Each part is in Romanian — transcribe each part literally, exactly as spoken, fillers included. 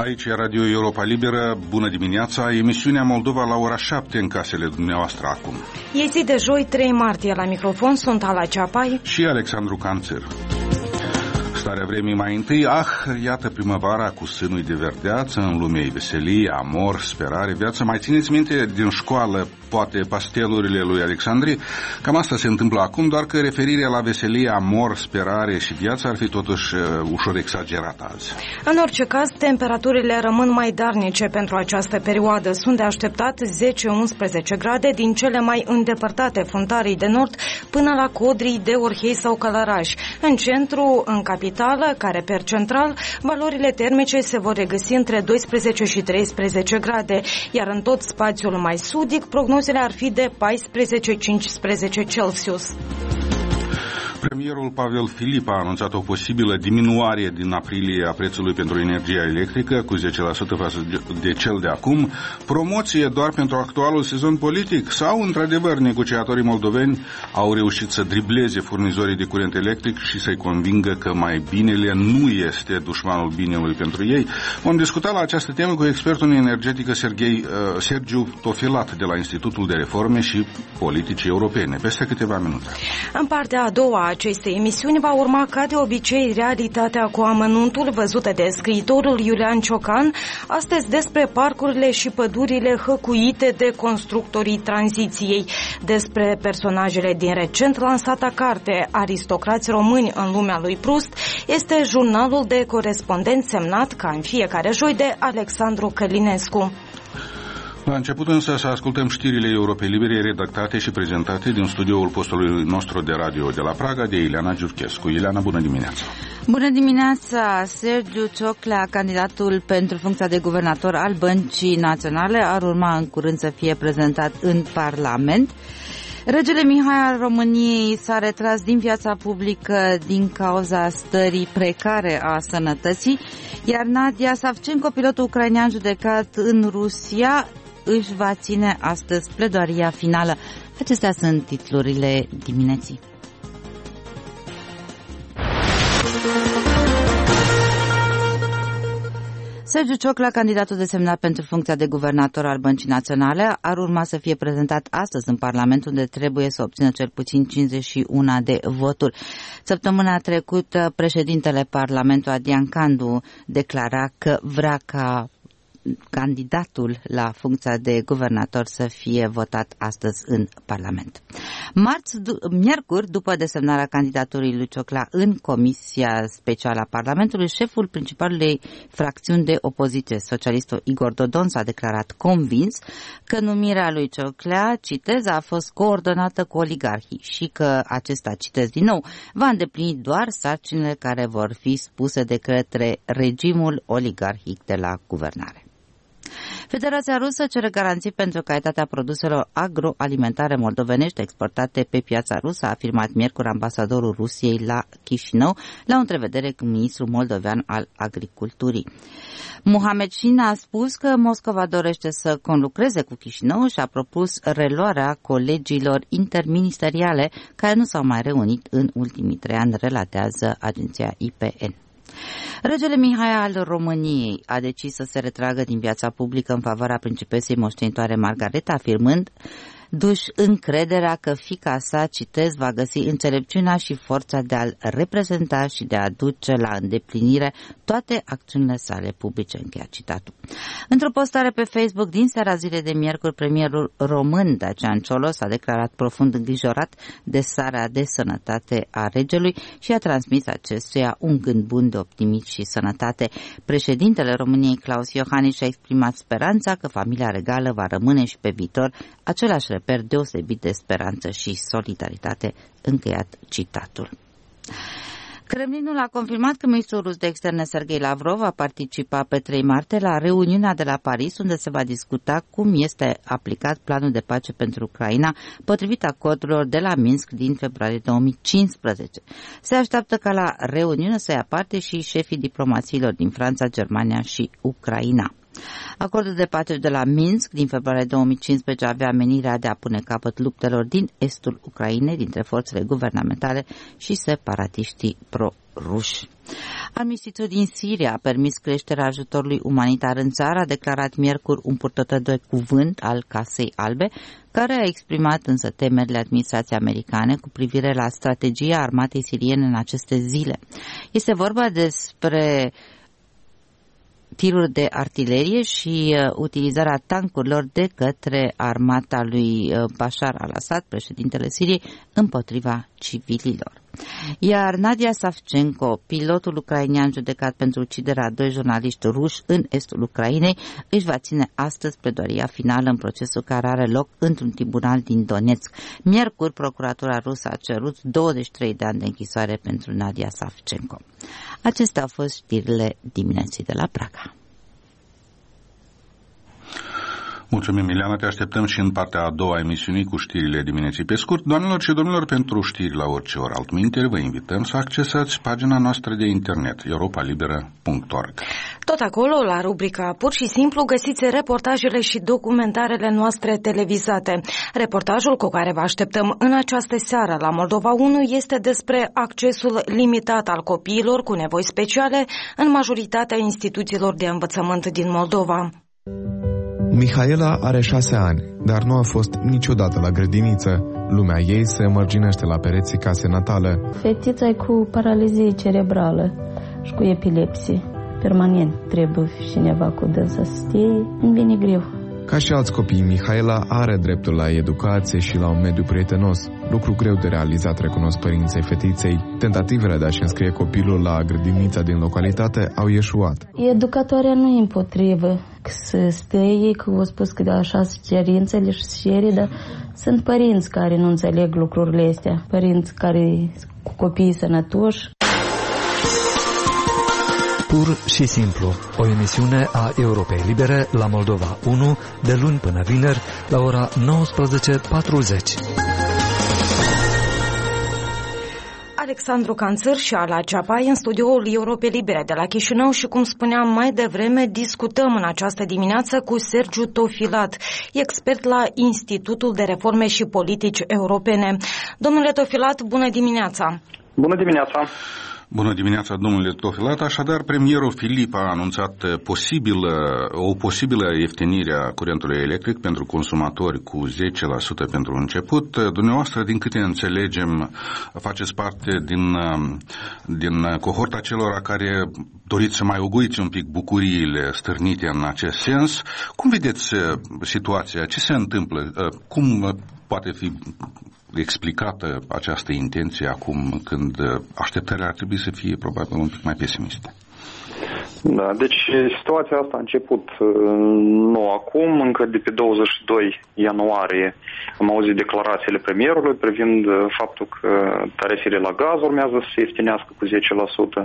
Aici e Radio Europa Liberă, bună dimineața, emisiunea Moldova la ora șapte în casele dumneavoastră acum. E zi de joi, trei martie, la microfon sunt Ala Ceapai și Alexandru Canțer. Starea vremii mai întâi, ah, iată primăvara cu sânui de verdeață, în lumea ei veselie, amor, sperare, viață. Mai țineți minte din școală, poate, pastelurile lui Alexandri? Cam asta se întâmplă acum, doar că referirea la veselie, amor, sperare și viață ar fi totuși uh, ușor exagerată azi. În orice caz, temperaturile rămân mai darnice pentru această perioadă. Sunt de așteptat zece unsprezece grade din cele mai îndepărtate fruntarii de nord până la Codrii de Orhei sau Călăraș. În centru, în capitală, care per central, valorile termice se vor regăsi între doisprezece și treisprezece grade, iar în tot spațiul mai sudic, prognozele ar fi de paisprezece cincisprezece Celsius. Premierul Pavel Filip a anunțat o posibilă diminuare din aprilie a prețului pentru energia electrică cu zece la sută față de cel de acum, promoție doar pentru actualul sezon politic sau, într-adevăr, negociatorii moldoveni au reușit să dribleze furnizorii de curent electric și să-i convingă că mai binele nu este dușmanul binelui pentru ei. Vom discuta la această temă cu expertul în energetică Serghei, uh, Sergiu Tofilat de la Institutul de Reforme și Politici Europene, peste câteva minute. În partea a doua acestei emisiuni va urma, ca de obicei, realitatea cu amănuntul văzută de scriitorul Iulian Ciocan, astăzi despre parcurile și pădurile hăcuite de constructorii tranziției, despre personajele din recent lansata carte Aristocrați români în lumea lui Proust. Este jurnalul de corespondent semnat, ca în fiecare joi, de Alexandru Călinescu. La început însă să ascultăm știrile Europei Libere redactate și prezentate din studioul postului nostru de radio de la Praga de Ileana Giurchescu. Ileana, bună dimineața! Bună dimineața! Sergiu Cioclea, candidatul pentru funcția de guvernator al Băncii Naționale, ar urma în curând să fie prezentat în Parlament. Regele Mihai al României s-a retras din viața publică din cauza stării precare a sănătății, iar Nadia Savchenko, pilotul ucrainean judecat în Rusia, își va ține astăzi pledoaria finală. Acestea sunt titlurile dimineții. Sergiu Cioclea, candidatul desemnat pentru funcția de guvernator al Băncii Naționale, ar urma să fie prezentat astăzi în Parlament, unde trebuie să obțină cel puțin cincizeci și unu de voturi. Săptămâna trecută, președintele Parlamentului, Adrian Candu, declara că vrea ca candidatul la funcția de guvernator să fie votat astăzi în Parlament. Marți, miercuri, după desemnarea candidaturii lui Cioclea în Comisia Specială a Parlamentului, șeful principalului fracțiuni de opoziție, socialistul Igor Dodon, s-a declarat convins că numirea lui Cioclea, citez, a fost coordonată cu oligarhii și că acesta, citez din nou, va îndeplini doar sarcinile care vor fi spuse de către regimul oligarhic de la guvernare. Federația Rusă cere garanții pentru calitatea produselor agroalimentare moldovenești exportate pe piața rusă, a afirmat miercuri ambasadorul Rusiei la Chișinău, la o întrevedere cu ministrul moldovean al agriculturii. Muhamedșin a spus că Moscova dorește să conlucreze cu Chișinău și a propus reluarea colegiilor interministeriale care nu s-au mai reunit în ultimii trei ani, relatează agenția I P N. Regele Mihai al României a decis să se retragă din viața publică în favoarea principesei moștenitoare Margareta, afirmând duși încrederea că fiica sa, citez, va găsi înțelepciunea și forța de a-l reprezenta și de a duce la îndeplinire toate acțiunile sale publice, încheia citatul. Într-o postare pe Facebook din seara zilei de miercuri, premierul român Dacian Cioloș a declarat profund îngrijorat de starea de sănătate a regelui și a transmis acestuia un gând bun de optimism și sănătate. Președintele României, Claus Iohannis, și-a exprimat speranța că familia regală va rămâne și pe viitor același reper deosebit de speranță și solidaritate, încheiat citatul. Kremlinul a confirmat că ministrul rus de externe Serghei Lavrov va participa pe trei martie la reuniunea de la Paris, unde se va discuta cum este aplicat planul de pace pentru Ucraina, potrivit acordurilor de la Minsk din februarie două mii cincisprezece. Se așteaptă ca la reuniune să ia parte și șefii diplomațiilor din Franța, Germania și Ucraina. Acordul de pace de la Minsk din februarie două mii cincisprezece avea menirea de a pune capăt luptelor din estul Ucrainei dintre forțele guvernamentale și separatiștii pro ruși. Armistițiul din Siria a permis creșterea ajutorului umanitar în țară, a declarat miercuri un purtător de cuvânt al Casei Albe, care a exprimat însă temerile administrației americane cu privire la strategia armatei siriene în aceste zile. Este vorba despre tiruri de artilerie și uh, utilizarea tancurilor de către armata lui uh, Bashar al-Assad, președintele Siriei, împotriva civililor. Iar Nadia Savchenko, pilotul ucrainean judecat pentru uciderea a doi jurnaliști ruși în estul Ucrainei, își va ține astăzi pledoaria finală în procesul care are loc într-un tribunal din Donetsk. Miercuri, procuratura rusă a cerut douăzeci și trei de ani de închisoare pentru Nadia Savchenko. Acestea au fost știrile dimineții de la Praga. Mulțumim, Miliana, te așteptăm și în partea a doua a emisiunii cu știrile dimineții. Pe scurt, doamnelor și domnilor, pentru știri la orice oră altminteri, vă invităm să accesați pagina noastră de internet, europa liberă punct org. Tot acolo, la rubrica Pur și Simplu, găsiți reportajele și documentarele noastre televizate. Reportajul cu care vă așteptăm în această seară la Moldova unu este despre accesul limitat al copiilor cu nevoi speciale în majoritatea instituțiilor de învățământ din Moldova. Mihaela are șase ani, dar nu a fost niciodată la grădiniță. Lumea ei se mărginește la pereții casei natale. Fetița e cu paralizie cerebrală și cu epilepsie. Permanent trebuie cineva cu dânsă să stie, îmi vine greu. Ca și alți copii, Mihaela are dreptul la educație și la un mediu prietenos. Lucru greu de realizat, recunosc părinții fetiței. Tentativele de a-și înscrie copilul la grădinița din localitate au ieșuat. Educatoarea nu e împotrivă să stie, că v-a spus că așa sunt cerințele și cere, dar sunt părinți care nu înțeleg lucrurile astea. Părinți care cu copiii sănătoși. Pur și simplu, o emisiune a Europei Libere la Moldova unu, de luni până vineri, la ora nouăsprezece patruzeci. Alexandru Canțăr și Ala Ceapai în studioul Europei Libere de la Chișinău și, cum spuneam mai devreme, discutăm în această dimineață cu Sergiu Tofilat, expert la Institutul de Reforme și Politici Europene. Domnule Tofilat, bună dimineața! Bună dimineața! Bună dimineața, domnule Tofilat. Așadar, premierul Filip a anunțat posibilă, o posibilă ieftinire a curentului electric pentru consumatori cu zece la sută pentru început. Dumneavoastră, din câte înțelegem, faceți parte din, din cohorta celor care doriți să mai oguiți un pic bucuriile stârnite în acest sens. Cum vedeți situația? Ce se întâmplă? Cum poate fi explicată această intenție acum, când așteptările ar trebui să fie probabil un pic mai pesimiste? Da, deci situația asta a început nu acum, încă de pe douăzeci și doi ianuarie am auzit declarațiile premierului privind faptul că tarifele la gaz urmează să se ieftinească cu zece la sută.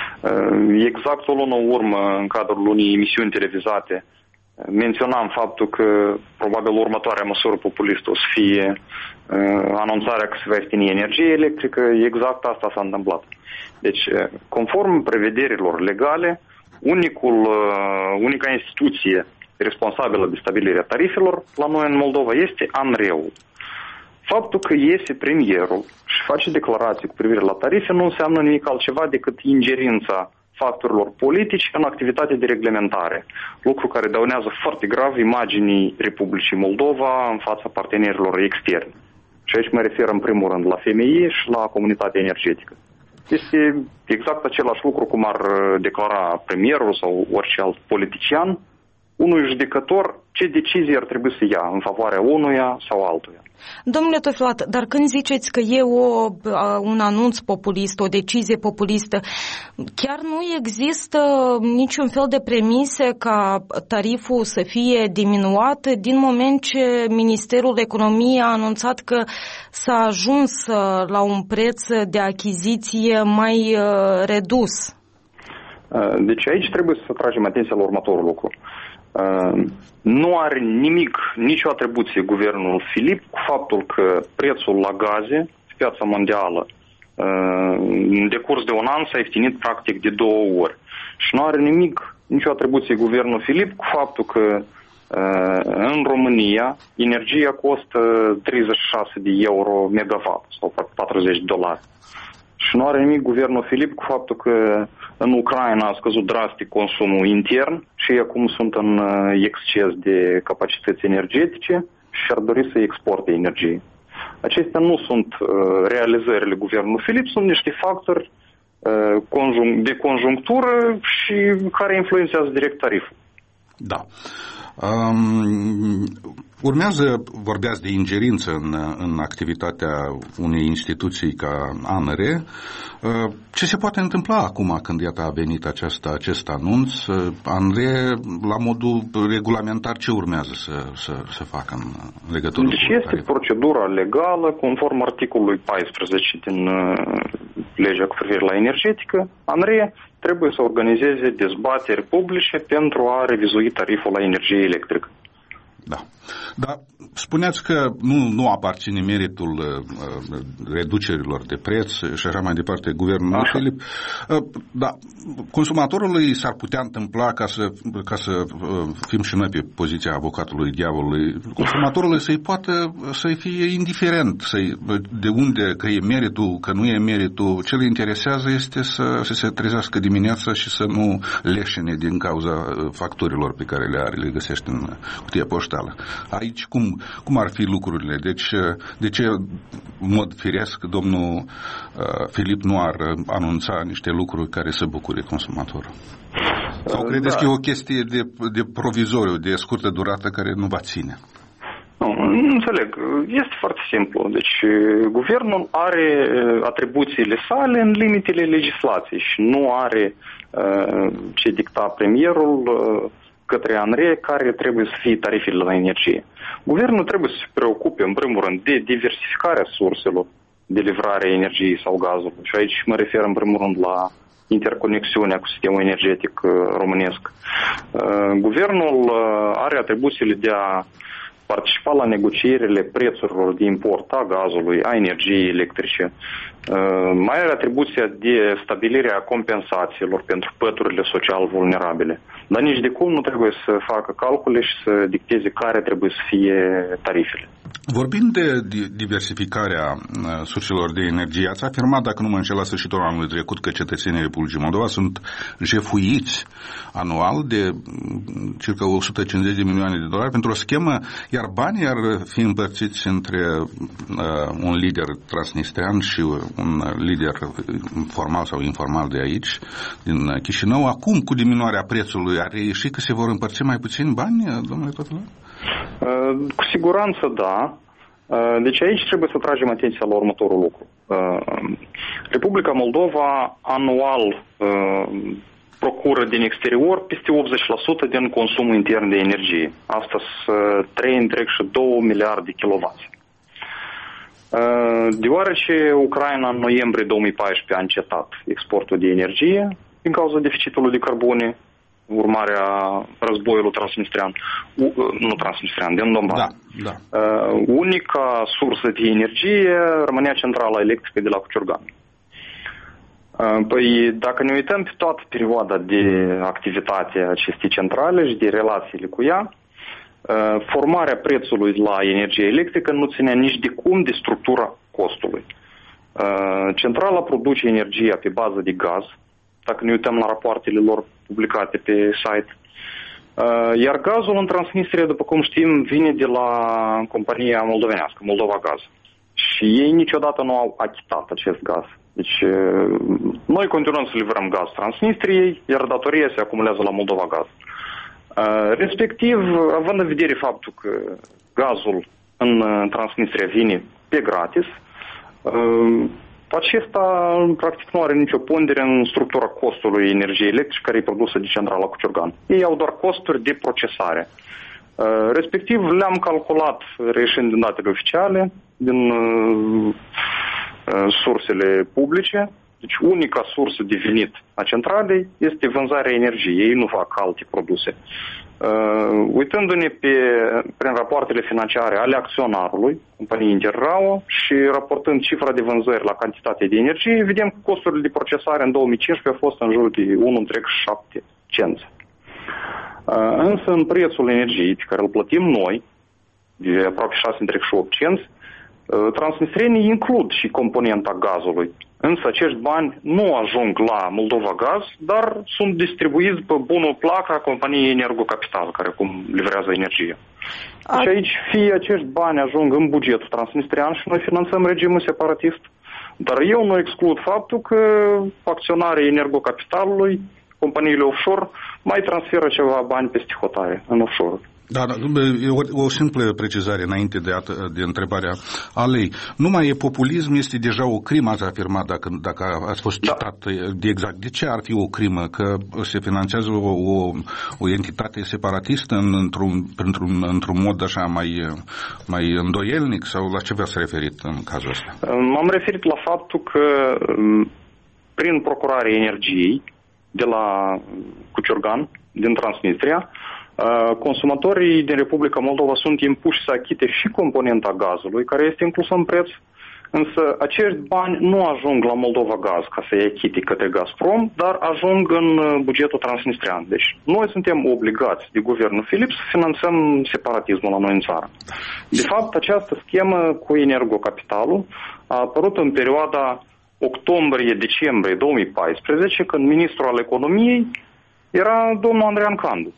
Exact o lună urmă, în cadrul unei emisiuni televizate, menționam faptul că probabil următoarea măsură populistă o să fie uh, anunțarea că se va ieftini energie electrică. Exact asta s-a întâmplat. Deci, conform prevederilor legale, unicul, uh, unica instituție responsabilă de stabilirea tarifelor la noi în Moldova este ANRE-ul. Faptul că iese premierul și face declarații cu privire la tarife nu înseamnă nimic altceva decât ingerința factorilor politici în activitate de reglementare, lucru care dăunează foarte grav imaginii Republicii Moldova în fața partenerilor externi. Și aici mă refer în primul rând la F M I și la comunitatea energetică. Este exact același lucru cum ar declara premierul sau orice alt politician unui judecător ce decizie ar trebui să ia în favoarea unuia sau altuia. Domnule Tofilat, dar când ziceți că e o, un anunț populist, o decizie populistă, chiar nu există niciun fel de premise ca tariful să fie diminuat din moment ce Ministerul Economiei a anunțat că s-a ajuns la un preț de achiziție mai redus? Deci aici trebuie să tragem atenția la următorul lucru. Uh, nu are nimic, nicio atribuție guvernul Filip cu faptul că prețul la gaze pe piața mondială uh, în decurs de un an s-a ieftinit practic de două ori. Și nu are nimic, nicio atribuție guvernul Filip cu faptul că uh, în România energia costă treizeci și șase de euro megawatt sau patruzeci de dolari. Și nu are nimic guvernul Filip cu faptul că în Ucraina a scăzut drastic consumul intern și acum sunt în exces de capacități energetice și ar dori să exporte energie. Acestea nu sunt uh, realizările guvernului Filip, sunt niște factori uh, de conjunctură și care influențează direct tariful. Da. Um, urmează, vorbeați de ingerință în, în activitatea unei instituții ca A N R. Uh, ce se poate întâmpla acum când iată a venit aceasta, acest anunț? Uh, A N R, la modul regulamentar, ce urmează să, să, să facă în legătură deci cu este tariful? procedura legală, conform articolului paisprezece din uh, legea cu privire la energetică. A N R trebuie să organizeze dezbateri publice pentru a revizui tariful la energie electrică. Da. Dar spuneați că nu, nu aparține meritul uh, reducerilor de preț și așa mai departe guvernul Filip. Uh, da, consumatorului s-ar putea întâmpla, ca să, ca să uh, fim și noi pe poziția avocatului diavolului, consumatorului să-i poată să-i fie indiferent să-i, de unde, că e meritul, că nu e meritul. Ce le interesează este să, să se trezească dimineața și să nu leșine din cauza facturilor pe care le are, le găsește în cutia poștală. Aici cum, cum ar fi lucrurile? Deci, de ce, în mod firesc, domnul uh, Filip nu ar anunța niște lucruri care să bucure consumatorul? Sau credeți da. că e o chestie de, de provizoriu, de scurtă durată, care nu va ține? Nu, nu înțeleg. Este foarte simplu. Deci, guvernul are atribuțiile sale în limitele legislației și nu are uh, ce dicta premierul uh, către A N R care trebuie să fie tarifele la energie. Guvernul trebuie să se preocupe, în primul rând, de diversificarea surselor de livrare a energiei sau gazului. Și aici mă refer, în primul rând, la interconexiunea cu sistemul energetic românesc. Guvernul are atribuțiile de a participa la negocierile prețurilor de import a gazului, a energiei electrice. Mai are atribuția de stabilire a compensațiilor pentru păturile social vulnerabile. Dar nici de cum nu trebuie să facă calcule și să dicteze care trebuie să fie tarifele. Vorbind de diversificarea surselor de energie, ați afirmat, dacă nu mă înșel, la sfârșitul anului trecut, că cetățenii Republicii Moldova sunt jefuiți anual de circa o sută cincizeci de milioane de dolari pentru o schemă, iar banii ar fi împărțiți între uh, un lider transnistrean și un lider formal sau informal de aici, din Chișinău. Acum, cu diminuarea prețului, ar ieși că se vor împărți mai puțini bani, domnule Totălău? Cu siguranță da. Deci aici trebuie să tragem atenția la următorul lucru. Republica Moldova anual procură din exterior peste optzeci la sută din consumul intern de energie. Asta sunt trei întreg și două miliarde de kilowați. Deoarece Ucraina în noiembrie două mii paisprezece a încetat exportul de energie din cauza deficitului de cărbune, urmarea războiului transnistrean, nu transnistrean, din Donbass. Da, da. Uh, unica sursă de energie rămânea centrala electrică de la Cuciurgan. Uh, păi, dacă ne uităm pe toată perioada de activitate a acestei centrale și de relațiile cu ea, uh, formarea prețului la energie electrică nu ținea nici de cum de structura costului. Uh, centrala produce energia pe bază de gaz, dacă ne uităm la rapoartele lor publicate pe site. Iar gazul în Transnistria, după cum știm, vine de la compania moldovenească, Moldova Gaz. Și ei niciodată nu au achitat acest gaz. Deci noi continuăm să livrăm gaz Transnistriei, iar datoria se acumulează la Moldova Gaz. Respectiv, având în vedere faptul că gazul în Transnistria vine pe gratis, acesta practic nu are nicio pondere în structura costului energiei electrice care e produsă de centrala Cuciurgan. Ei au doar costuri de procesare. Respectiv le-am calculat reieșind din datele oficiale, din sursele publice. Deci unica sursă de venit a centralei este vânzarea energiei. Ei nu fac alte produse. Uh, uitându-ne pe, prin rapoartele financiare ale acționarului, companiei Interrao, și raportând cifra de vânzări la cantitate de energie, vedem că costurile de procesare în două mii cincisprezece au fost în jur de unu virgulă șapte cenți. Uh, însă în prețul energiei pe care îl plătim noi, de aproape șase virgulă opt cenți, uh, transnistrienii includ și componenta gazului Însă acești bani nu ajung la Moldova Gaz, dar sunt distribuiți pe bunul plac a companiei Energocapital, care cum livrează energie. Deci aici fie acești bani ajung în bugetul transnistrian și noi finanțăm regimul separatist, dar eu nu exclud faptul că acționarii Energocapitalului, companiile offshore, mai transferă ceva bani peste hotare în offshore. Da, o, o simplă precizare înainte de, de întrebarea Alei. Nu mai e populism, este deja o crimă, ați afirmat, dacă, dacă ați fost citat da. de exact. De ce ar fi o crimă? Că se finanțează o, o, o entitate separatistă în, într-un, într-un, într-un mod așa mai, mai îndoielnic? Sau la ce v-ați referit în cazul ăsta? M-am referit la faptul că prin procurarea energiei de la Cuciorgan, din Transnistria, consumatorii din Republica Moldova sunt impuși să achite și componenta gazului, care este inclusă în preț, însă acești bani nu ajung la Moldova Gaz ca să-i achite către Gazprom, dar ajung în bugetul transnistrian. Deci noi suntem obligați de guvernul Filip să finanțăm separatismul la noi în țară. De fapt, această schemă cu Energocapitalul a apărut în perioada octombrie-decembrie două mii paisprezece, când ministrul al economiei era domnul Andrean Candu.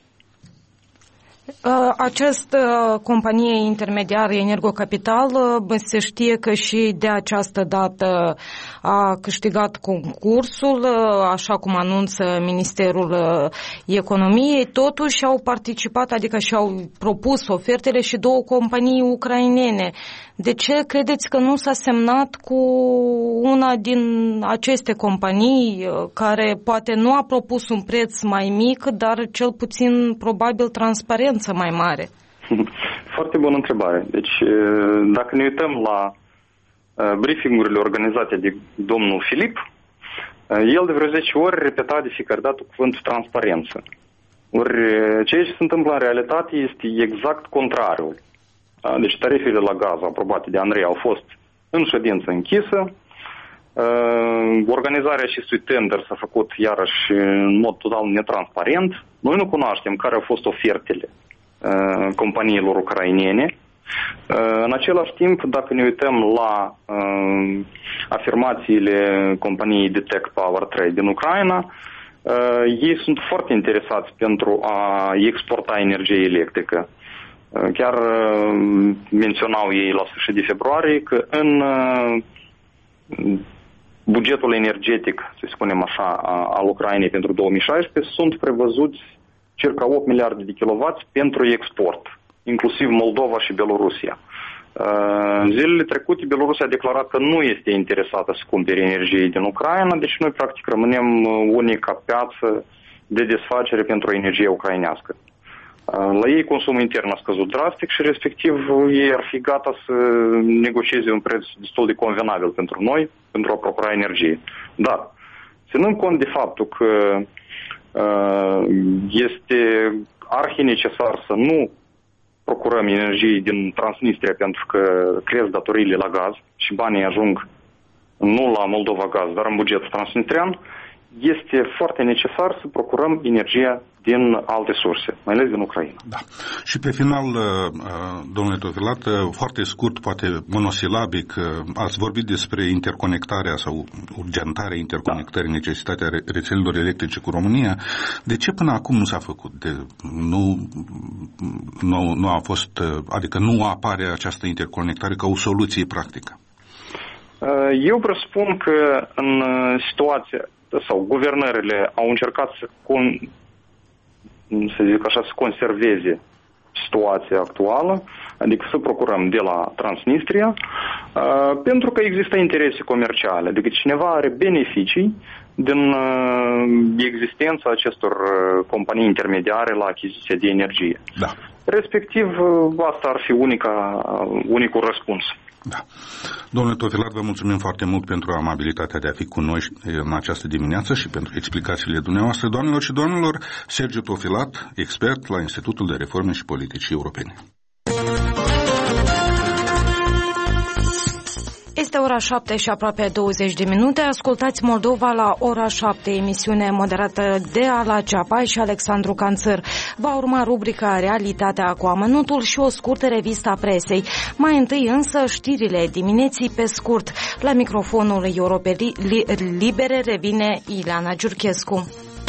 Această companie intermediară Energocapital se știe că și de această dată a câștigat concursul, așa cum anunță Ministerul Economiei. Totuși au participat, adică și-au propus ofertele și două companii ucrainene. De ce credeți că nu s-a semnat cu una din aceste companii care poate nu a propus un preț mai mic, dar cel puțin probabil transparență mai mare? Foarte bună întrebare. Deci, dacă ne uităm la briefingurile organizate de domnul Filip, el de vreo zece ori repeta de fiecare dată cuvântul transparență. Ori ceea ce se întâmplă în realitate este exact contrariul. Deci tarifele la gaz aprobate de Andrei au fost în ședință închisă. Organizarea acestui tender s-a făcut iarăși în mod total netransparent. Noi nu cunoaștem care au fost ofertele companiilor ucrainene. În același timp, dacă ne uităm la afirmațiile companiei D T E C Power trei din Ucraina, ei sunt foarte interesați pentru a exporta energie electrică. Chiar menționau ei la sfârșit de februarie că în bugetul energetic, să spunem așa, al Ucrainei pentru două mii șaisprezece sunt prevăzuți circa opt miliarde de kilowați pentru export, inclusiv Moldova și Belorusia. Zilele trecute, Belorusia a declarat că nu este interesată să cumpere energie din Ucraina, deci noi practic rămânem unica piață de desfacere pentru energie ucrainească. La ei consumul intern a scăzut drastic și respectiv ei ar fi gata să negocieze un preț destul de convenabil pentru noi, pentru a procura energie. Dar, ținând cont de faptul că este arhi necesar să nu procurăm energie din Transnistria pentru că cresc datoriile la gaz și banii ajung nu la Moldova Gaz, dar în bugetul transnistrian, este foarte necesar să procurăm energia din alte surse, mai ales din Ucraina. Da. Și pe final, domnule Tofilat, foarte scurt, poate monosilabic, ați vorbit despre interconectarea sau urgentarea interconectării, da. necesitatea rețelelor electrice cu România. De ce până acum nu s-a făcut? De, nu, nu, nu a fost, adică nu apare această interconectare ca o soluție practică? Eu presupun că în situația sau guvernările au încercat să, con, să zic așa, să conserveze situația actuală, adică să procurăm de la Transnistria, uh, pentru că există interese comerciale, adică cineva are beneficii din uh, existența acestor uh, companii intermediare la achiziție de energie. Da. Respectiv, uh, asta ar fi unica, uh, unicul răspuns. Da. Domnule Tofilat, vă mulțumim foarte mult pentru amabilitatea de a fi cu noi în această dimineață și pentru explicațiile dumneavoastră. Doamnelor și domnilor, Sergiu Tofilat, expert la Institutul de Reforme și Politici Europene. Este ora șapte și aproape douăzeci de minute. Ascultați Moldova la ora șapte, emisiune moderată de Ala Ceapai și Alexandru Canțăr. Va urma rubrica Realitatea cu amănuntul și o scurtă revistă a presei. Mai întâi însă știrile dimineții pe scurt. La microfonul Europei Libere revine Ileana Giurchescu.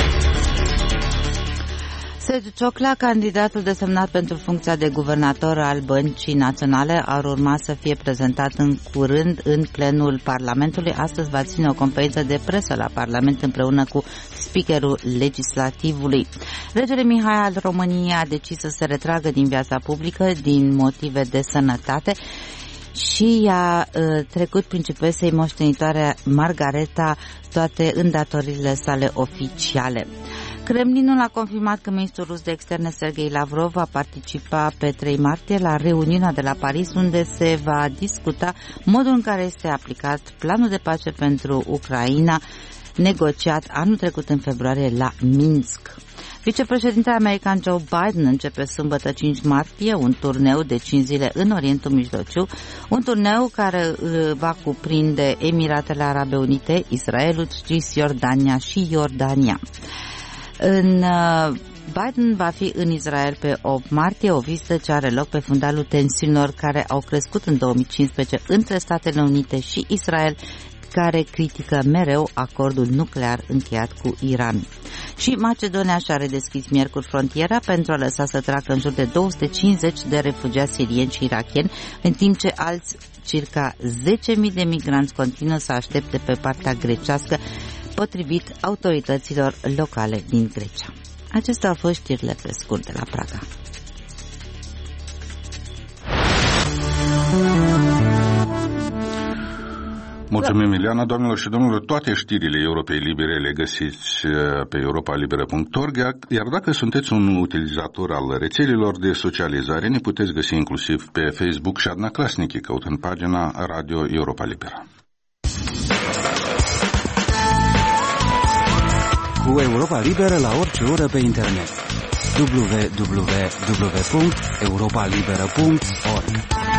Sergiu Ciocla, candidatul desemnat pentru funcția de guvernator al Băncii Naționale, ar urma să fie prezentat în curând în plenul Parlamentului. Astăzi va ține o conferință de presă la Parlament împreună cu speakerul legislativului. Regele Mihai al României a decis să se retragă din viața publică din motive de sănătate și i-a uh, trecut principesei moștenitoare Margareta toate îndatoririle sale oficiale. Kremlinul a confirmat că ministrul rus de externe Sergei Lavrov va participa pe trei martie la reuniunea de la Paris, unde se va discuta modul în care este aplicat planul de pace pentru Ucraina, negociat anul trecut în februarie la Minsk. Vicepreședintele american Joe Biden începe sâmbătă cinci martie un turneu de cinci zile în Orientul Mijlociu, un turneu care va cuprinde Emiratele Arabe Unite, Israelul, Cisjordania și Iordania. În Biden va fi în Israel pe opt martie, o vizită ce are loc pe fundalul tensiunilor care au crescut în două mii cincisprezece între Statele Unite și Israel, care critică mereu acordul nuclear încheiat cu Iran. Și Macedonia și-a redeschis miercuri frontiera pentru a lăsa să treacă în jur de două sute cincizeci de refugiați sirieni și irakieni, în timp ce alți circa zece mii de migranți continuă să aștepte pe partea grecească, potrivit autorităților locale din Grecia. Acestea au fost știrile pe scurt de la Praga. Mulțumim, Ileana. Doamnelor și domnilor, toate știrile Europei Libere le găsiți pe europa liberă punct org, iar dacă sunteți un utilizator al rețelelor de socializare, ne puteți găsi inclusiv pe Facebook și Одноклассники, căutând pagina Radio Europa Liberă. Cu Europa Liberă la orice oră pe internet. w w w punct europa liberă punct org.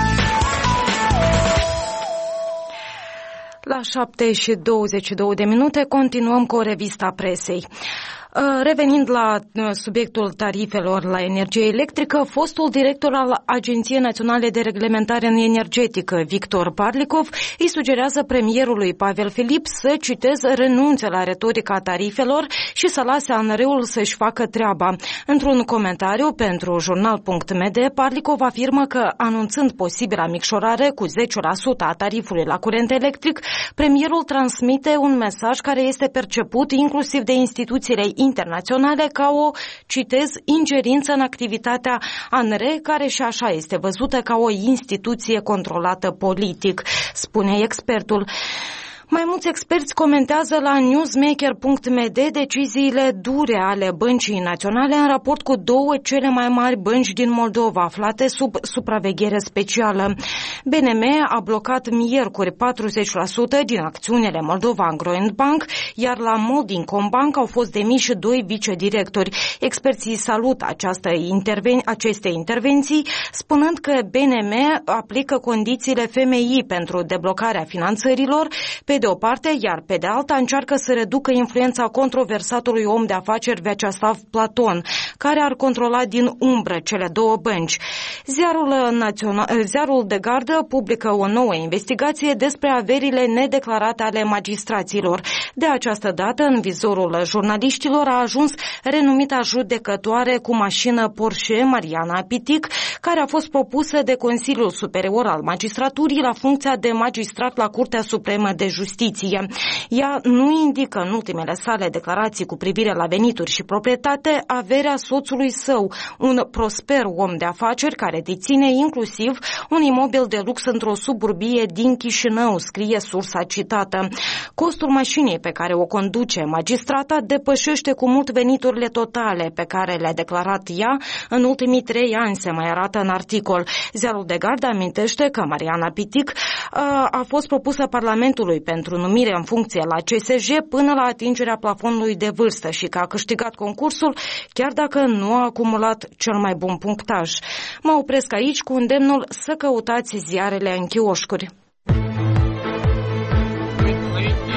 La șapte și douăzeci și două de minute continuăm cu o revistă a presei. Revenind la subiectul tarifelor la energie electrică, fostul director al Agenției Naționale de Reglementare Energetică, Victor Parlikov, îi sugerează premierului Pavel Filip să, citez, renunțe la retorica tarifelor și să lase A N R-ul să-și facă treaba. Într-un comentariu pentru jurnal punct m d, Parlikov afirmă că, anunțând posibila micșorare cu zece la sută a tarifului la curent electric, premierul transmite un mesaj care este perceput inclusiv de instituțiile internaționale ca o, citez, ingerință în activitatea A N R, care și așa este văzută ca o instituție controlată politic, spune expertul. Mai mulți experți comentează la newsmaker punct m d deciziile dure ale Băncii Naționale în raport cu două cele mai mari bănci din Moldova, aflate sub supraveghere specială. B N M a blocat miercuri patruzeci la sută din acțiunile Moldovan Growing Bank, iar la Molding Bank au fost demiși doi vicedirectori. Experții salută această interven- aceste intervenții, spunând că B N M aplică condițiile F M I pentru deblocarea finanțărilor, pe de o parte, iar pe de alta încearcă să reducă influența controversatului om de afaceri Vyacheslav Platon, care ar controla din umbră cele două bănci. Ziarul, național, ziarul de gardă publică o nouă investigație despre averile nedeclarate ale magistraților. De această dată, în vizorul jurnaliștilor a ajuns renumita judecătoare cu mașină Porsche, Mariana Pitic, care a fost propusă de Consiliul Superior al Magistraturii la funcția de magistrat la Curtea Supremă de Justiție. Ea nu indică în ultimele sale declarații cu privire la venituri și proprietate averea soțului său, un prosper om de afaceri care deține inclusiv un imobil de lux într-o suburbie din Chișinău, scrie sursa citată. Costul mașinii pe care o conduce magistrata depășește cu mult veniturile totale pe care le-a declarat ea în ultimii trei ani, se mai arată în articol. Ziarul de gardă amintește că Mariana Pitic a, a fost propusă Parlamentului pentru numire în funcție la C S J până la atingerea plafonului de vârstă și că a câștigat concursul, chiar dacă nu a acumulat cel mai bun punctaj. Mă opresc aici cu îndemnul să căutați ziarele în chioșcuri.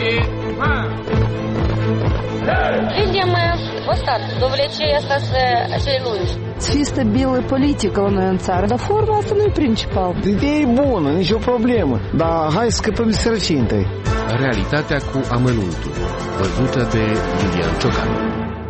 Видим ăsta, довлече asta să acele lungi. Să fie stabilă politică la noi în țară, dar forma asta nu e principal. Ideea e bună, nicio problemă, dar hai să scăpăm de sărăcie întâi. Realitatea cu amănuntul, văzută de Iulian Ciocan.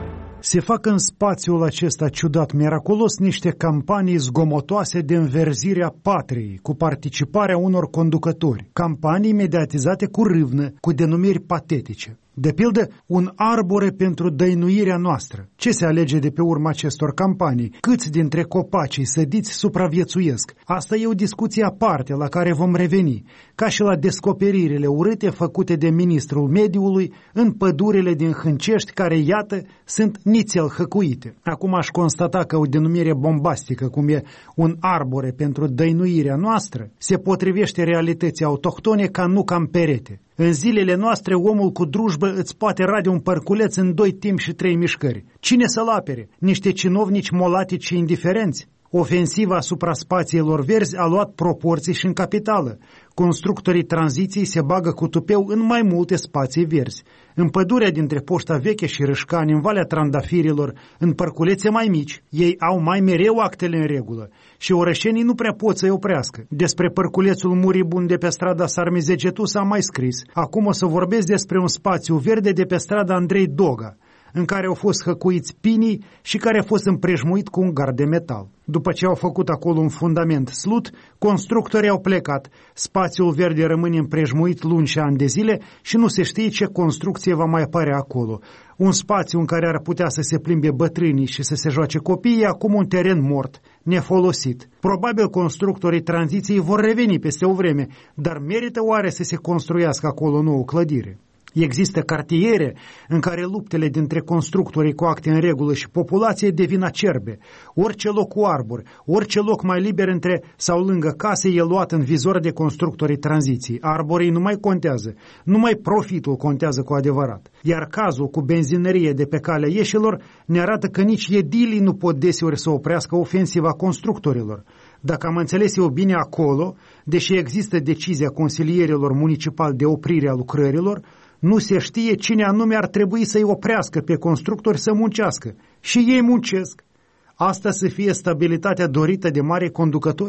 Se fac în spațiul acesta ciudat, miraculos, niște campanii zgomotoase de înverzire a patriei, cu participarea unor conducători, campanii mediatizate cu râvnă, cu denumiri patetice. De pildă, un arbore pentru dăinuirea noastră. Ce se alege de pe urma acestor campanii? Câți dintre copacii sădiți supraviețuiesc? Asta e o discuție aparte la care vom reveni, ca și la descoperirile urâte făcute de ministrul mediului în pădurile din Hâncești, care, iată, sunt nițel hăcuite. Acum aș constata că o denumire bombastică, cum e un arbore pentru dăinuirea noastră, se potrivește realității autohtone ca nu cam perete. În zilele noastre, omul cu drujbă îți poate rade un părculeț în doi timp și trei mișcări. Cine să-l apere? Niște cinovnici molatici și indiferenți? Ofensiva asupra spațiilor verzi a luat proporții și în capitală. Constructorii tranziției se bagă cu tupeu în mai multe spații verzi. În pădurea dintre Poșta Veche și Râșcani, în Valea Trandafirilor, în părculețe mai mici, ei au mai mereu actele în regulă și orășenii nu prea pot să-i oprească. Despre părculețul Muribund de pe strada Sarmizegetu s-a mai scris. Acum o să vorbesc despre un spațiu verde de pe strada Andrei Doga, în care au fost hăcuiți pinii și care a fost împrejmuit cu un gard de metal. După ce au făcut acolo un fundament slut, constructorii au plecat. Spațiul verde rămâne împrejmuit luni și ani de zile și nu se știe ce construcție va mai apărea acolo. Un spațiu în care ar putea să se plimbe bătrânii și să se joace copiii e acum un teren mort, nefolosit. Probabil constructorii tranziției vor reveni peste o vreme, dar merită oare să se construiască acolo o nouă clădire? Există cartiere în care luptele dintre constructorii cu acte în regulă și populație devin acerbe. Orice loc cu arbori, orice loc mai liber între sau lângă case e luat în vizor de constructorii tranziției. Arborii nu mai contează, numai profitul contează cu adevărat. Iar cazul cu benzinărie de pe calea Ieșilor ne arată că nici edilii nu pot deseori să oprească ofensiva constructorilor. Dacă am înțeles eu bine acolo, deși există decizia consilierilor municipali de oprire a lucrărilor, nu se știe cine anume ar trebui să-i oprească pe constructori să muncească. Și ei muncesc. Asta să fie stabilitatea dorită de mari conducători?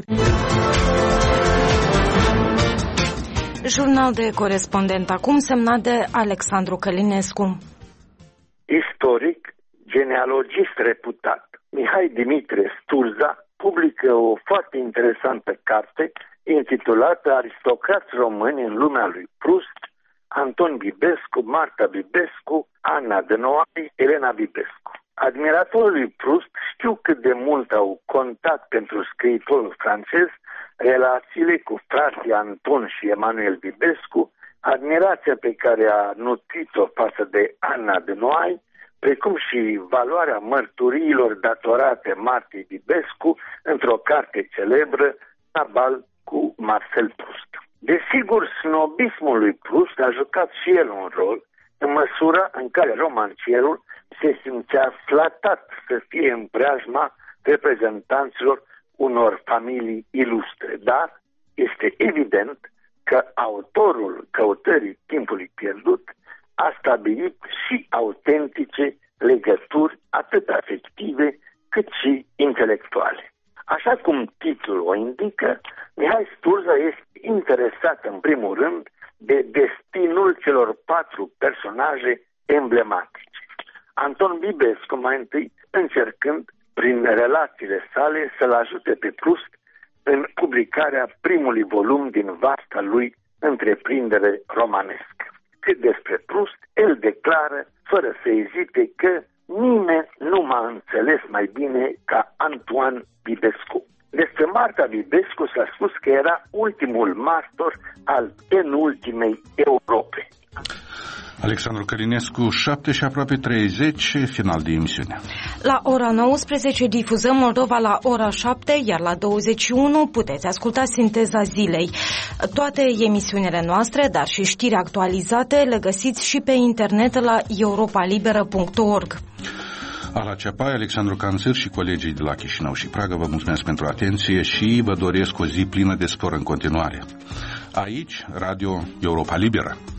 Jurnal de corespondent acum, semnat de Alexandru Călinescu. Istoric, genealogist reputat, Mihai Dimitrie Sturza publică o foarte interesantă carte intitulată Aristocrați români în lumea lui Proust, Anton Bibescu, Marta Bibescu, Anna de Noailles, Elena Bibescu. Admiratorii lui Proust știu cât de mult au contat pentru scriitorul francez relațiile cu frații Anton și Emanuel Bibescu, admirația pe care a nutrit-o față de Anna de Noailles, precum și valoarea mărturiilor datorate Martei Bibescu într-o carte celebră, Tabal cu Marcel Proust. Desigur, snobismul lui Proust a jucat și el un rol în măsura în care romancierul se simțea flatat să fie în preajma reprezentanților unor familii ilustre, dar este evident că autorul Căutării timpului pierdut a stabilit și autentice legături atât afective cât și intelectuale. Așa cum titlul o indică, Mihai Sturza este interesat în primul rând de destinul celor patru personaje emblematice. Anton Bibescu mai întâi încercând prin relațiile sale să-l ajute pe Proust în publicarea primului volum din vasta lui întreprindere romanescă. Cât despre Proust, el declară fără să ezite că nimeni nu m-a înțeles mai bine ca Antoine Bibescu. Despre Marta Bibescu s-a spus că era ultimul martor al penultimei Europe. Alexandru Călinescu, șapte și aproape treizeci, final de emisiune. La ora nouăsprezece difuzăm Moldova la ora șapte, iar la douăzeci și unu puteți asculta Sinteza Zilei. Toate emisiunile noastre, dar și știri actualizate, le găsiți și pe internet la europa liberă punct org. Ala Ceapai, Alexandru Canțăr și colegii de la Chișinău și Praga vă mulțumesc pentru atenție și vă doresc o zi plină de spor în continuare. Aici, Radio Europa Liberă.